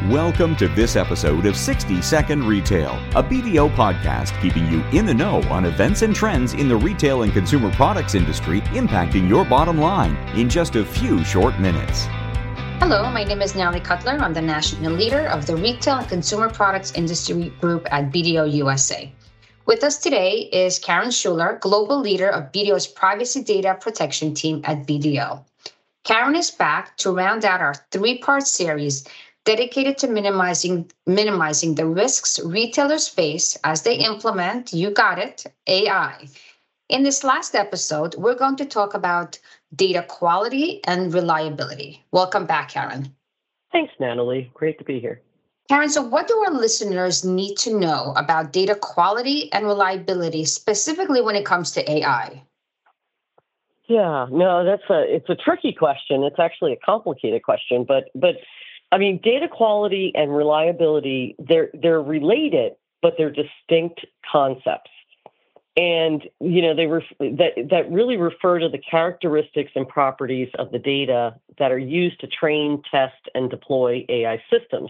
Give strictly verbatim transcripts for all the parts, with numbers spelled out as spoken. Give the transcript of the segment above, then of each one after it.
Welcome to this episode of sixty second Retail, a B D O podcast keeping you in the know on events and trends in the retail and consumer products industry impacting your bottom line in just a few short minutes. Hello, my name is Natalie Cutler. I'm the National Leader of the Retail and Consumer Products Industry Group at B D O U S A. With us today is Karen Schuler, Global Leader of B D O's Privacy Data Protection Team at B D O. Karen is back to round out our three-part series dedicated to minimizing minimizing the risks retailers face as they implement, you got it, A I. In this last episode, we're going to talk about data quality and reliability. Welcome back, Karen. Thanks, Natalie. Great to be here. Karen, so what do our listeners need to know about data quality and reliability, specifically when it comes to A I? Yeah, no, that's a it's a tricky question. It's actually a complicated question, but but I mean, data quality and reliability, they're they're related, but they're distinct concepts. And, you know, they ref- that that really refer to the characteristics and properties of the data that are used to train, test, and deploy A I systems.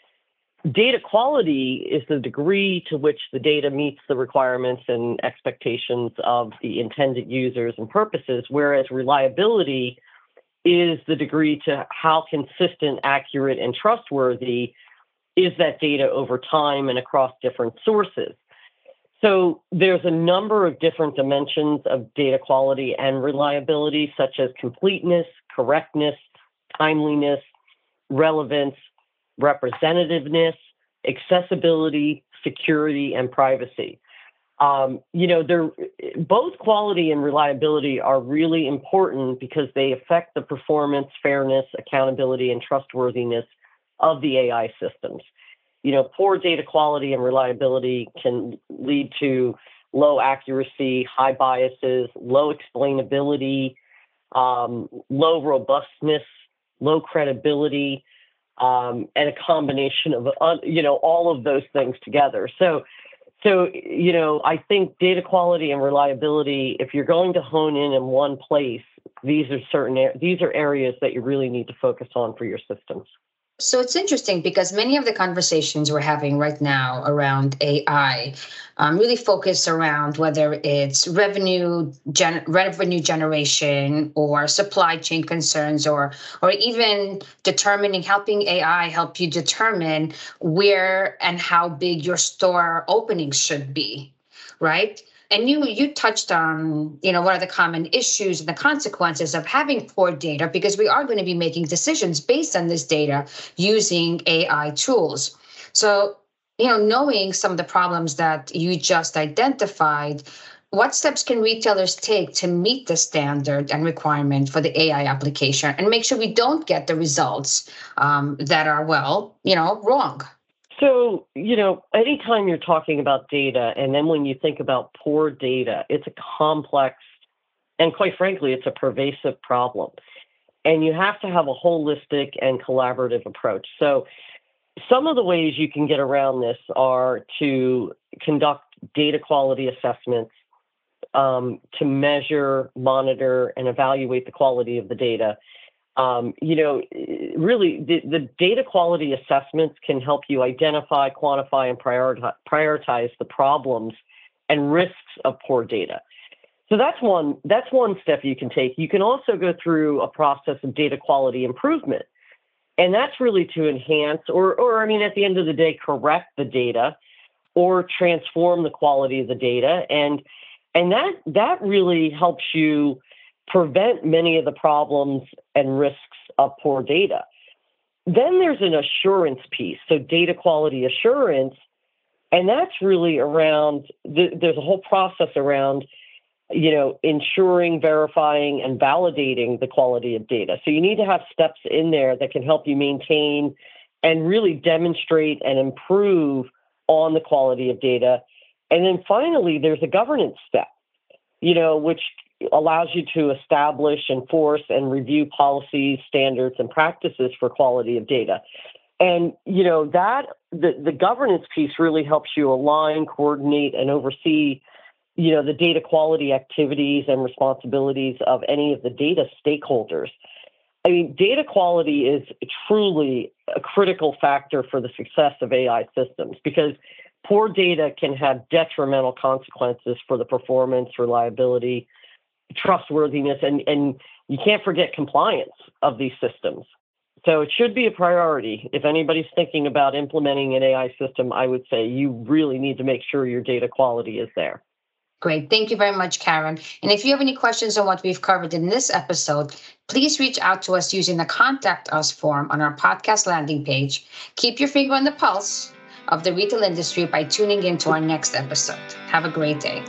Data quality is the degree to which the data meets the requirements and expectations of the intended users and purposes, whereas reliability is the degree to how consistent, accurate, and trustworthy is that data over time and across different sources. So there's a number of different dimensions of data quality and reliability, such as completeness, correctness, timeliness, relevance, representativeness, accessibility, security, and privacy. Um, you know, they're both quality and reliability are really important because they affect the performance, fairness, accountability, and trustworthiness of the A I systems. You know, poor data quality and reliability can lead to low accuracy, high biases, low explainability, um, low robustness, low credibility, um, and a combination of, uh, you know, all of those things together. So, So, you know, I think data quality and reliability, if you're going to hone in in one place, these are certain, these are areas that you really need to focus on for your systems. So it's interesting because many of the conversations we're having right now around A I um, really focus around whether it's revenue gen- revenue generation or supply chain concerns, or or even determining helping A I help you determine where and how big your store openings should be, right? And you you touched on, you know, what are the common issues and the consequences of having poor data, because we are going to be making decisions based on this data using A I tools. So, you know, knowing some of the problems that you just identified, what steps can retailers take to meet the standard and requirement for the A I application and make sure we don't get the results um, that are, well, you know, wrong? So, you know, anytime you're talking about data, and then when you think about poor data, it's a complex, and quite frankly, it's a pervasive problem. And you have to have a holistic and collaborative approach. So some of the ways you can get around this are to conduct data quality assessments, um, to measure, monitor, and evaluate the quality of the data. Um, you know, really, the, the data quality assessments can help you identify, quantify, and prioritize, prioritize the problems and risks of poor data. So that's one, that's one step you can take. You can also go through a process of data quality improvement. And that's really to enhance, or, or I mean, at the end of the day, correct the data or transform the quality of the data. And, and that, that really helps you prevent many of the problems and risks of poor data. Then there's an assurance piece, so data quality assurance, and that's really around, the, there's a whole process around, you know, ensuring, verifying, and validating the quality of data. So you need to have steps in there that can help you maintain and really demonstrate and improve on the quality of data. And then finally, there's a governance step, you know, which allows you to establish, enforce, and review policies, standards, and practices for quality of data. And, you know, that the, the governance piece really helps you align, coordinate, and oversee, you know, the data quality activities and responsibilities of any of the data stakeholders. I mean, data quality is truly a critical factor for the success of A I systems because poor data can have detrimental consequences for the performance, reliability, trustworthiness, and, and you can't forget compliance of these systems. So it should be a priority. If anybody's thinking about implementing an A I system, I would say you really need to make sure your data quality is there. Great. Thank you very much, Karen. And if you have any questions on what we've covered in this episode, please reach out to us using the Contact Us form on our podcast landing page. Keep your finger on the pulse of the retail industry by tuning in to our next episode. Have a great day.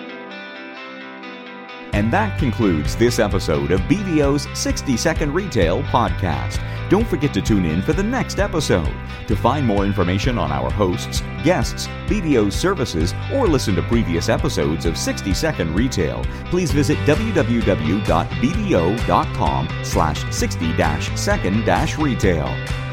And that concludes this episode of B D O's sixty second Retail Podcast. Don't forget to tune in for the next episode. To find more information on our hosts, guests, B D O's services, or listen to previous episodes of sixty second Retail, please visit w w w dot b d o dot com slash sixty second retail.